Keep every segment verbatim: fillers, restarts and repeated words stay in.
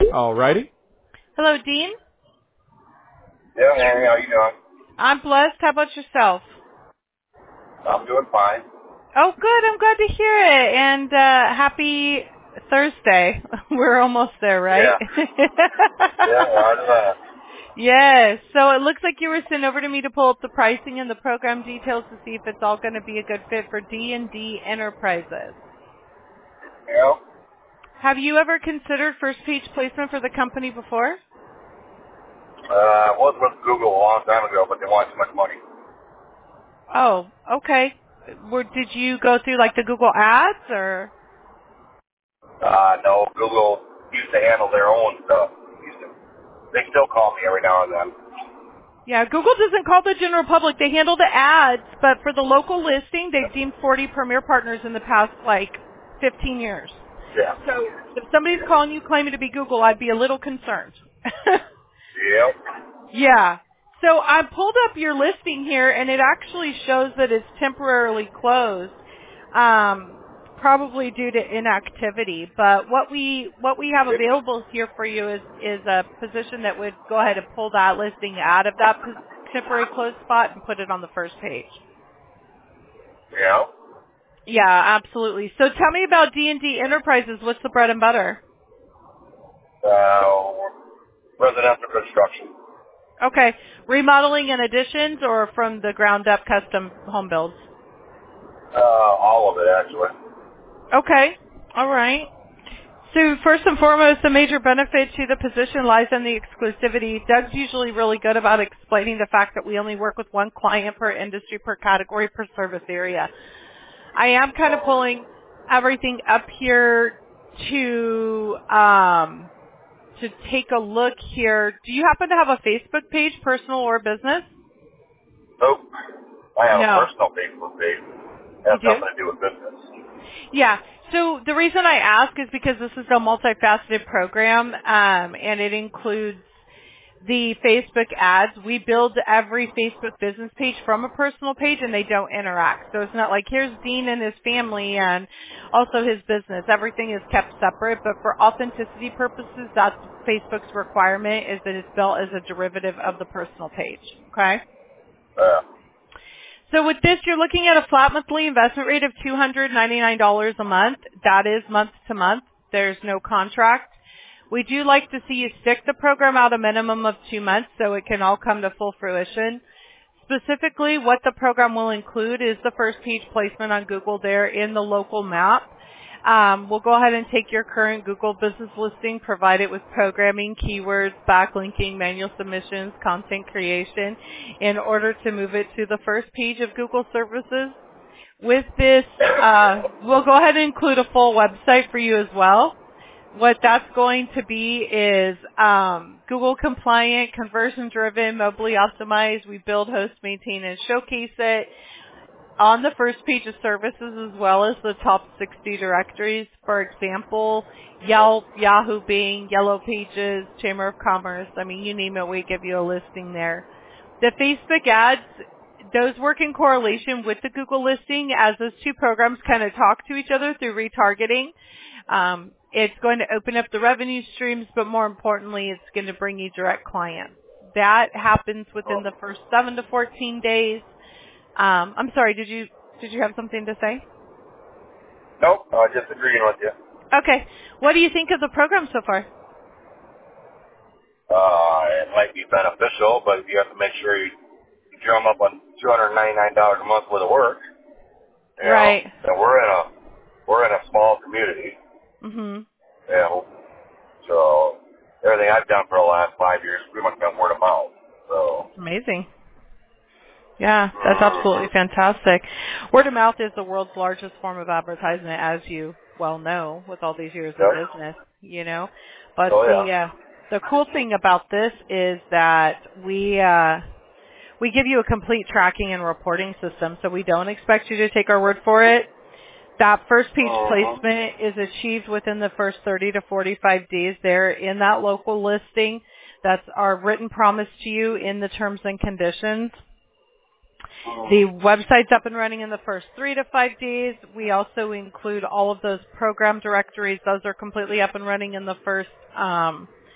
Alrighty. Hello, Dean. Yeah, Annie, how you doing? I'm blessed. How about yourself? I'm doing fine. Oh, good. I'm glad to hear it. And uh, happy Thursday. We're almost there, right? Yeah. Yeah, how's that? Yes. So it looks like you were sent over to me to pull up the pricing and the program details to see if it's all going to be a good fit for D and D Enterprises. Yeah. Have you ever considered first page placement for the company before? Uh, I was with Google a long time ago, but they want too much money. Oh, okay. Where, did you go through like the Google ads or? Uh, no, Google used to handle their own stuff. Used to, they still call me every now and then. Yeah, Google doesn't call the general public. They handle the ads, but for the local listing, they've deemed forty premier partners in the past, like, fifteen years. Yeah. So if somebody's calling you claiming to be Google, I'd be a little concerned. Yep. Yeah. So I pulled up your listing here, and it actually shows that it's temporarily closed, um, probably due to inactivity. But what we what we have available here for you is is a position that would go ahead and pull that listing out of that pos- temporary closed spot and put it on the first page. Yeah. Yeah, absolutely. So tell me about D and D Enterprises. What's the bread and butter? Uh, residential construction. Okay. Remodeling and additions or from the ground up custom home builds? Uh, all of it, actually. Okay. All right. So first and foremost, the major benefit to the position lies in the exclusivity. Doug's usually really good about explaining the fact that we only work with one client per industry, per category, per service area. I am kind of pulling everything up here to um, to take a look here. Do you happen to have a Facebook page, personal or business? Nope. I have a No. personal Facebook page. It You has do? nothing to do with business. Yeah. So the reason I ask is because this is a multifaceted program, um, and it includes the Facebook ads. We build every Facebook business page from a personal page, and they don't interact. So it's not like here's Dean and his family and also his business. Everything is kept separate, but for authenticity purposes, that's Facebook's requirement is that it's built as a derivative of the personal page. Okay? Uh, So with this, you're looking at a flat monthly investment rate of two hundred ninety-nine dollars a month. That is month to month. There's no contract. We do like to see you stick the program out a minimum of two months so it can all come to full fruition. Specifically, what the program will include is the first page placement on Google there in the local map. Um, we'll go ahead and take your current Google business listing, provide it with programming, keywords, backlinking, manual submissions, content creation in order to move it to the first page of Google services. With this, uh, we'll go ahead and include a full website for you as well. What that's going to be is um, Google compliant, conversion driven, mobily optimized. We build, host, maintain, and showcase it on the first page of services as well as the top sixty directories. For example, Yelp, Yahoo, Bing, Yellow Pages, Chamber of Commerce. I mean, you name it, we give you a listing there. The Facebook ads, those work in correlation with the Google listing as those two programs kind of talk to each other through retargeting. Um, it's going to open up the revenue streams, but more importantly, it's going to bring you direct clients. That happens within the first seven to fourteen days. Um, I'm sorry, did you did you have something to say? nope. I was just agreeing with you. Okay. What do you think of the program so far? Uh, it might be beneficial, but you have to make sure you drum up on two hundred ninety-nine dollars a month worth of work. You know, Right. and we're in a we're in a small community. Mhm. You know, so everything I've done for the last five years pretty much been word of mouth. So. That's amazing. Yeah, that's absolutely fantastic. Word of mouth is the world's largest form of advertisement, as you well know, with all these years of Yep. business, you know. But Oh the yeah. uh, the cool thing about this is that we uh, we give you a complete tracking and reporting system, so we don't expect you to take our word for it. That first page Uh-huh. placement is achieved within the first thirty to forty-five days there in that local listing. That's our written promise to you in the terms and conditions. The website's up and running in the first three to five days. We also include all of those program directories. Those are completely up and running in the first um,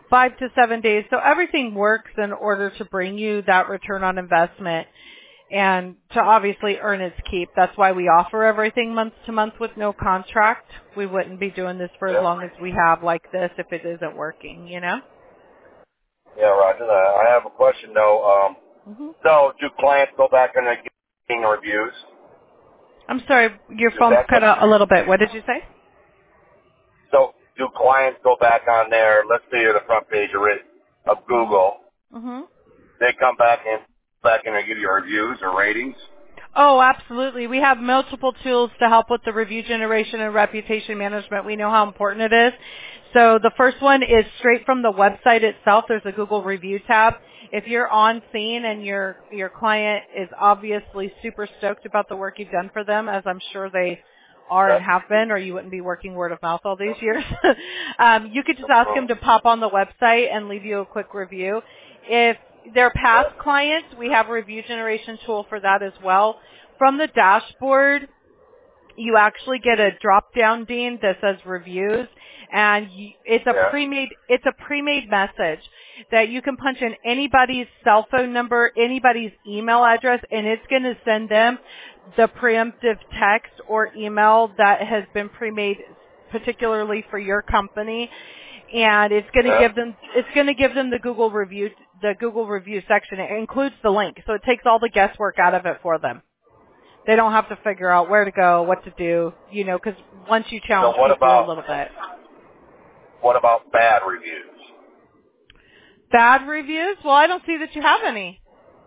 five to seven days. So everything works in order to bring you that return on investment and to obviously earn its keep. That's why we offer everything month to month with no contract. We wouldn't be doing this for as long as we have like this if it isn't working, you know? Yeah, roger that. I have a question, though. Um, Mm-hmm. so do clients go back and getting reviews? I'm sorry, your Is phone that cut out a little bit. What did you say? So do clients go back on there, let's say you're the front page of, it, of Google, Mm-hmm. they come back and back and they give you reviews or ratings? Oh, absolutely. We have multiple tools to help with the review generation and reputation management. We know how important it is. So the first one is straight from the website itself. There's a Google review tab. If you're on scene and your your client is obviously super stoked about the work you've done for them, as I'm sure they are and have been, or you wouldn't be working word of mouth all these years, um, you could just ask them to pop on the website and leave you a quick review. If they're past clients, we have a review generation tool for that as well. From the dashboard, you actually get a drop-down, Dean, that says reviews, and you, it's a Yeah. pre-made it's a pre-made message that you can punch in anybody's cell phone number, anybody's email address, and it's going to send them the preemptive text or email that has been pre-made particularly for your company. And it's going to Yeah. give them, it's going to give them the Google review, the Google review section. It includes the link, so it takes all the guesswork out of it for them. They don't have to figure out where to go, what to do, you know, because once you challenge So what people about a little bit. what about bad reviews? Bad reviews? Well, I don't see that you have any.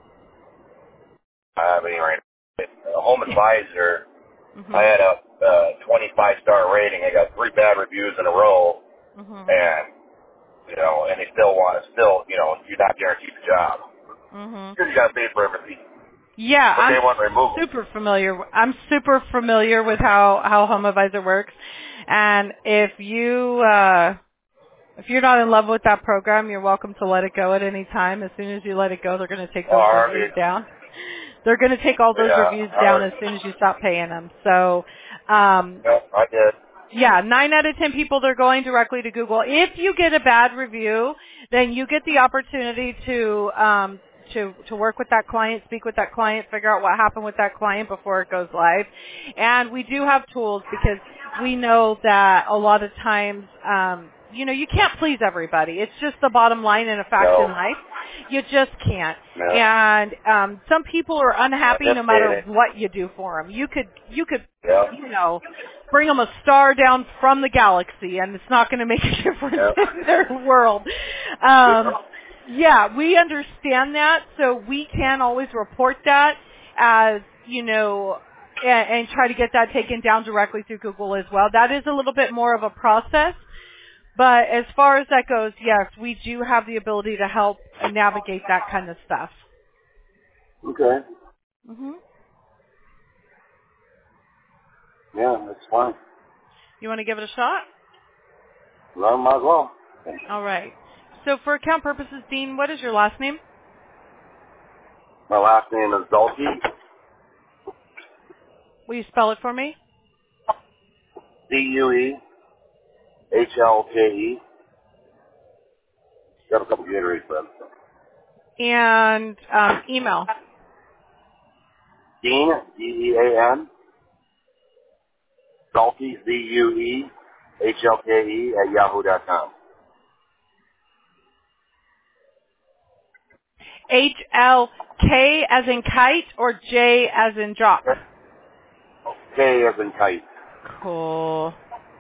I mean, right, a home advisor. Mhm. I had a uh, twenty-five star rating. I got three bad reviews in a row, Mhm. and you know, and they still want to still, you know, you're not guaranteed the job. Mhm. Because you got to pay for everything. Yeah, But they I'm want removal. super familiar. I'm super familiar with how how Home Advisor works, and if you uh, if you're not in love with that program, you're welcome to let it go at any time. As soon as you let it go, they're going to take Oh, those I reviews already, down. They're going to take all those yeah, reviews I down as already, soon as you stop paying them. So, um, yeah, I did. yeah, nine out of ten people, they're going directly to Google. If you get a bad review, then you get the opportunity to um, to to work with that client, speak with that client, figure out what happened with that client before it goes live. And we do have tools because we know that a lot of times, um, you know, you can't please everybody. It's just the bottom line and a fact No, in life. You just can't. no. And um, some people are unhappy Just no matter kidding. what you do for them. You could you could Yeah, you know, bring them a star down from the galaxy, and it's not going to make a difference yeah. in their world. Um, yeah, we understand that, so we can always report that as, you know, and, and try to get that taken down directly through Google as well. That is a little bit more of a process, but as far as that goes, yes, we do have the ability to help navigate that kind of stuff. Okay. hmm Yeah, that's fine. You want to give it a shot? Well, might as well. All right. So for account purposes, Dean, what is your last name? My last name is Dulce. Will you spell it for me? D U E H L K E. Got a couple Gatorade friends. And um, email. Dean, D E A N. Dulce, D U E H L K E at yahoo dot com. H L K as in kite or J as in jock? K as in kite. Cool.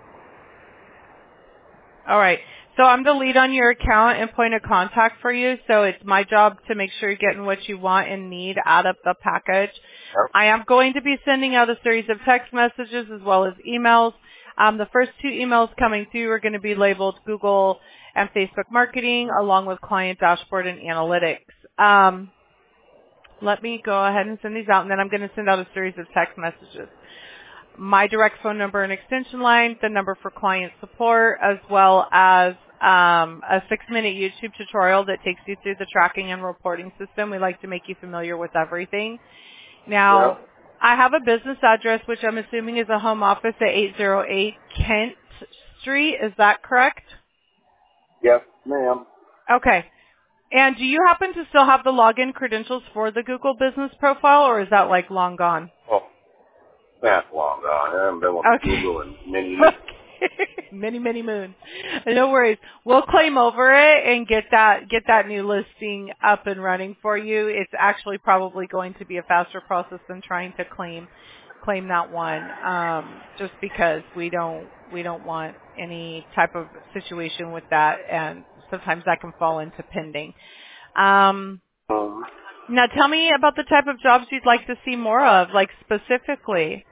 All right. So I'm the lead on your account and point of contact for you. So it's my job to make sure you're getting what you want and need out of the package. Yep. I am going to be sending out a series of text messages as well as emails. Um, the first two emails coming through are going to be labeled Google and Facebook marketing along with client dashboard and analytics. Um, let me go ahead and send these out, and then I'm going to send out a series of text messages. My direct phone number and extension line, the number for client support, as well as um, a six-minute YouTube tutorial that takes you through the tracking and reporting system. We like to make you familiar with everything. Now, Yep. I have a business address, which I'm assuming is a home office at eight oh eight Kent Street. Is that correct? Yes, ma'am. Okay. And do you happen to still have the login credentials for the Google Business Profile, or is that like long gone? Oh, that's long gone. I haven't been with Okay. Google in many years. Okay. Many, many moons. No worries. We'll claim over it and get that get that new listing up and running for you. It's actually probably going to be a faster process than trying to claim claim that one, um, just because we don't we don't want any type of situation with that, and sometimes that can fall into pending. Um, Um, now, tell me about the type of jobs you'd like to see more of, like specifically.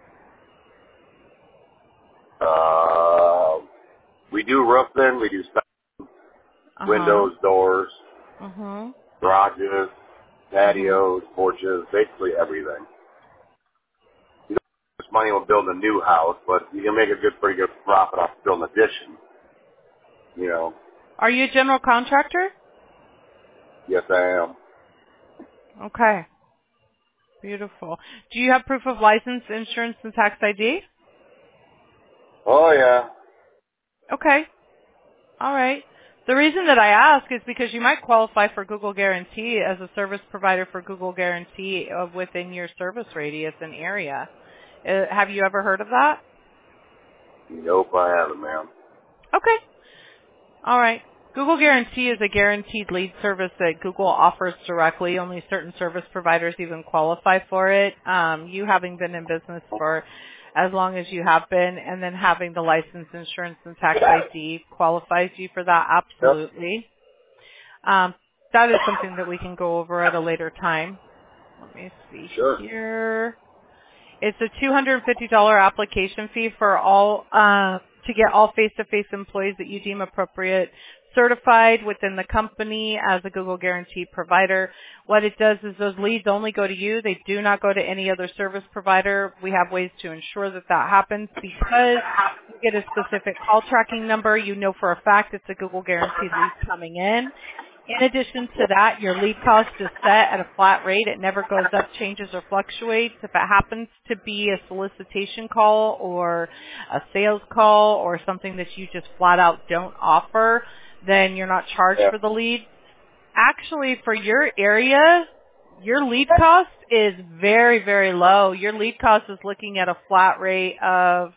uh, we do roofing, we do stuff, Uh huh. windows, doors, Mhm. garages, Mhm. patios, porches, basically everything. You don't have much money on building a new house, but you can make a good, pretty good profit off building an addition. You know, Are you a general contractor? yes I am. Okay. Beautiful. Do you have proof of license, insurance, and tax I D? Oh yeah. Okay. All right. The reason that I ask is because you might qualify for Google Guarantee as a service provider for Google Guarantee of within your service radius and area. Uh, have you ever heard of that? Nope, I haven't, ma'am. Okay. All right. Google Guarantee is a guaranteed lead service that Google offers directly. Only certain service providers even qualify for it. Um, you having been in business for as long as you have been, and then having the license, insurance, and tax I D qualifies you for that, Yep. absolutely. Um, that is something that we can go over at a later time. Let me see Sure. here. It's a two hundred fifty dollars application fee for all, uh, to get all face-to-face employees that you deem appropriate certified within the company as a Google Guarantee provider. What it does is those leads only go to you. They do not go to any other service provider. We have ways to ensure that that happens because you get a specific call tracking number. You know for a fact it's a Google Guaranteed lead coming in. In addition to that, your lead cost is set at a flat rate. It never goes up, changes, or fluctuates. If it happens to be a solicitation call or a sales call or something that you just flat out don't offer, then you're not charged Yeah. for the lead. Actually, for your area, your lead cost is very, very low. Your lead cost is looking at a flat rate of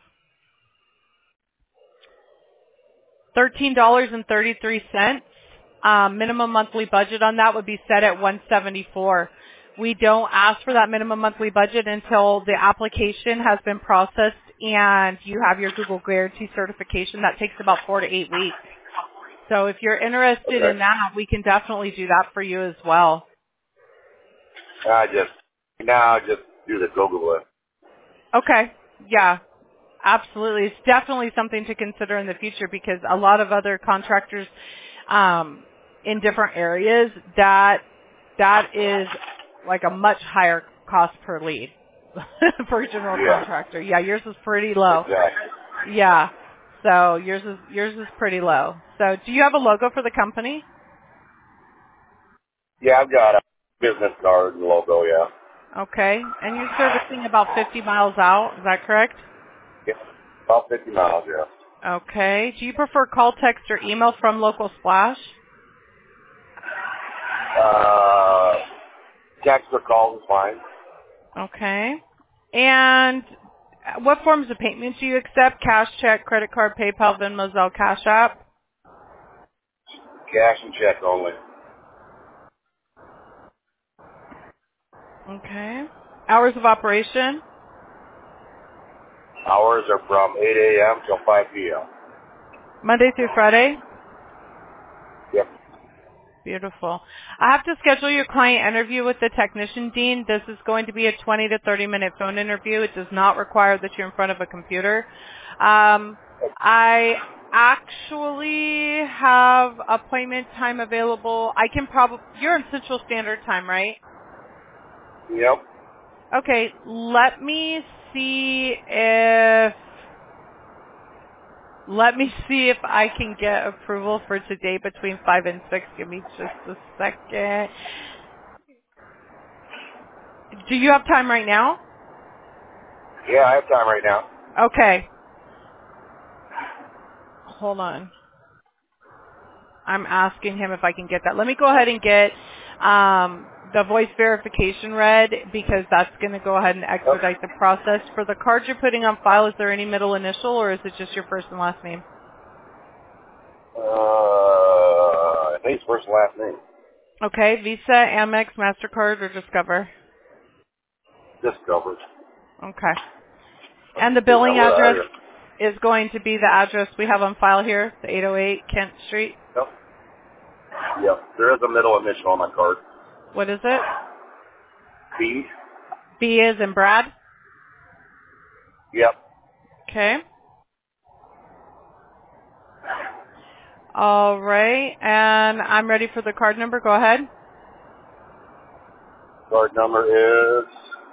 thirteen dollars and thirty-three cents. Um, minimum monthly budget on that would be set at one hundred seventy-four dollars. We don't ask for that minimum monthly budget until the application has been processed and you have your Google Guarantee certification. That takes about four to eight weeks. So if you're interested in Okay. that, we can definitely do that for you as well. I just now I just do the Google it. Okay. Yeah. Absolutely. It's definitely something to consider in the future because a lot of other contractors um, in different areas, that that is like a much higher cost per lead for a general Yeah. contractor. Yeah, yours is pretty low. Exactly. Yeah. So yours is yours is pretty low. So do you have a logo for the company? Yeah, I've got a business card and logo. Yeah. Okay. And you're servicing about fifty miles out, is that correct? Yeah. About fifty miles. Yeah. Okay. Do you prefer call, text, or email from Local Splash? Uh, text or call is fine. Okay. And what forms of payment do you accept? Cash, check, credit card, PayPal, Venmo, Zelle, Cash App? Cash and check only. Okay. Hours of operation? Hours are from eight a.m. till five p.m. Monday through Friday? Yep. Beautiful. I have to schedule your client interview with the technician, Dean. This is going to be a twenty to thirty minute phone interview. It does not require that you're in front of a computer. Um, I actually have appointment time available. I can probably, you're in Central Standard Time, right? Yep. Okay, let me see if let me see if I can get approval for today between five and six. Give me just a second. Do you have time right now? Yeah, I have time right now. Okay. Hold on. I'm asking him if I can get that. Let me go ahead and get um, the voice verification read because that's going to go ahead and expedite the process. For the card you're putting on file, is there any middle initial or is it just your first and last name? Uh, I think it's first and last name. Okay, Visa, Amex, MasterCard, or Discover? Discovered. Okay. And the billing Yeah, address well, is going to be the address we have on file here, the eight oh eight Kent Street. Yep. Yep. There is a middle initial on my card. What is it? B. B is in Brad. Yep. Okay. All right. And I'm ready for the card number. Go ahead. Card number is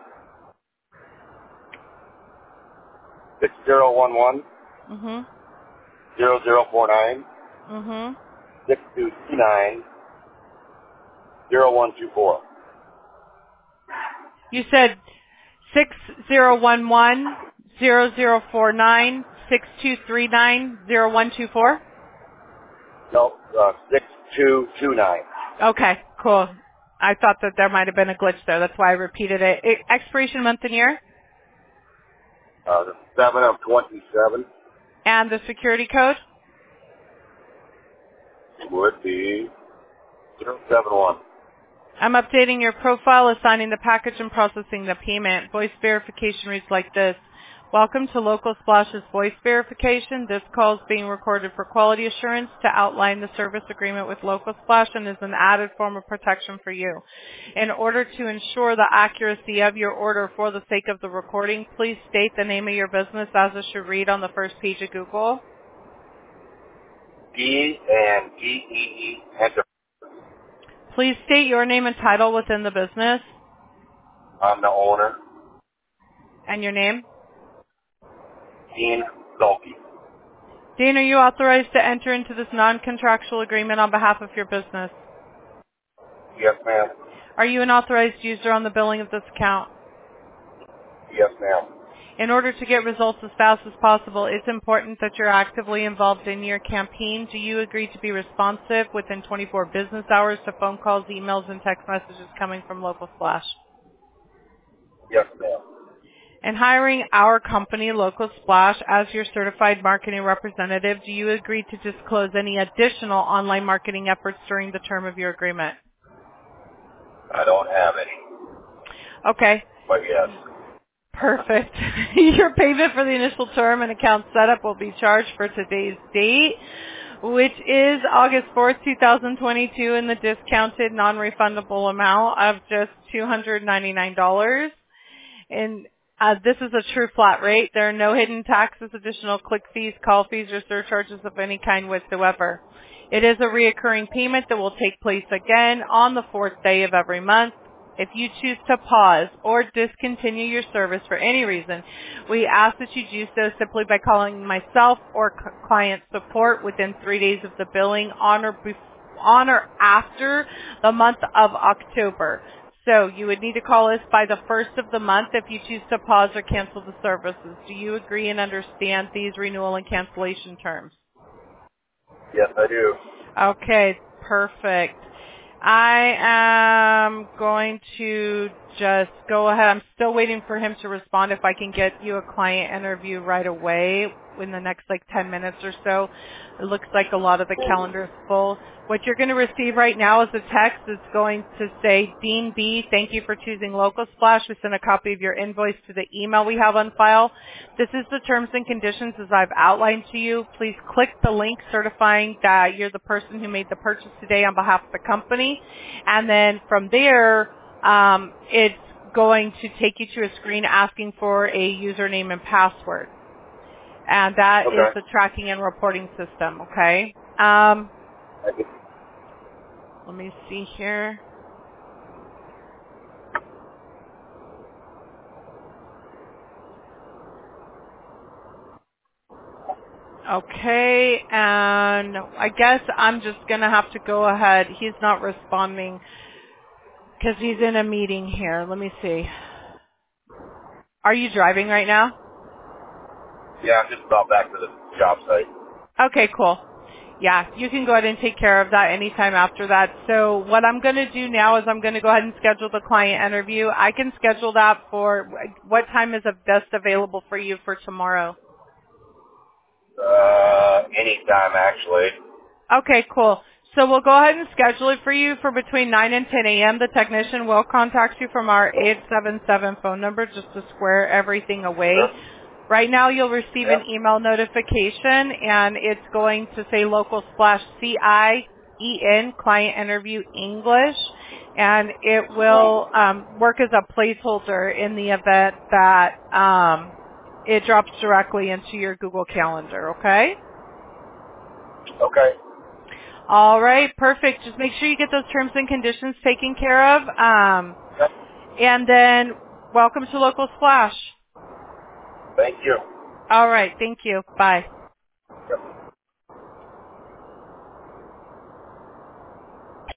six zero one one Mhm. zero zero four nine Mhm. six two two nine zero one two four. You said six zero one one zero zero four nine six two three nine zero one two four. No, uh, six two two nine. Okay, cool. I thought that there might have been a glitch there. That's why I repeated it. it expiration month and year Uh, the seven of twenty-seven and the security code. would be zero seven one. I'm updating your profile, assigning the package, and processing the payment. Voice verification reads like this. Welcome to Local Splash's voice verification. This call is being recorded for quality assurance to outline the service agreement with Local Splash and is an added form of protection for you. In order to ensure the accuracy of your order for the sake of the recording, please state the name of your business as it should read on the first page of Google. D and G E E enter. Please state your name and title within the business I'm the owner, and your name. Dean Zolke. Dean, are you authorized to enter into this non-contractual agreement on behalf of your business? Yes, ma'am. Are you an authorized user on the billing of this account? Yes, ma'am. In order to get results as fast as possible, it's important that you're actively involved in your campaign. Do you agree to be responsive within twenty-four business hours to phone calls, emails, and text messages coming from Local Splash? Yes, ma'am. In hiring our company, Local Splash, as your certified marketing representative, do you agree to disclose any additional online marketing efforts during the term of your agreement? I don't have any, Okay. but yes. Perfect. Your payment for the initial term and account setup will be charged for today's date, which is August fourth, two thousand twenty-two, in the discounted non-refundable amount of just two hundred ninety-nine dollars. And uh, this is a true flat rate. There are no hidden taxes, additional click fees, call fees, or surcharges of any kind whatsoever. It is a reoccurring payment that will take place again on the fourth day of every month. If you choose to pause or discontinue your service for any reason, we ask that you do so simply by calling myself or c- client support within three days of the billing on or, bef- on or after the month of October. So you would need to call us by the first of the month if you choose to pause or cancel the services. Do you agree and understand these renewal and cancellation terms? Yes, I do. Okay, perfect. I am going to just go ahead. I'm still waiting for him to respond. If I can get you a client interview right away in the next like ten minutes or so. It looks like a lot of the calendar is full. What you're going to receive right now is a text that's going to say, Dean B, thank you for choosing Local Splash. We sent a copy of your invoice to the email we have on file. This is the terms and conditions as I've outlined to you. Please click the link certifying that you're the person who made the purchase today on behalf of the company. And then from there, um, it's going to take you to a screen asking for a username and password. And that Okay. is the tracking and reporting system, okay? Um, Okay. let me see here. Okay, and I guess I'm just going to have to go ahead. He's not responding because he's in a meeting here. Let me see. Are you driving right now? Yeah, I'm just about back to the job site. Okay, cool. Yeah, you can go ahead and take care of that anytime after that. So what I'm going to do now is I'm going to go ahead and schedule the client interview. I can schedule that for what time is best available for you for tomorrow? Uh, anytime, actually. Okay, cool. So we'll go ahead and schedule it for you for between nine and ten a.m. The technician will contact you from our eight seven seven phone number just to square everything away. Sure. Right now you'll receive Yep. an email notification and it's going to say local slash C I E N client interview English, and it will um, work as a placeholder in the event that um, it drops directly into your Google Calendar, okay? Okay. All right, perfect. Just make sure you get those terms and conditions taken care of. Um, Yep. and then welcome to Local Splash. Thank you. All right, thank you. Bye.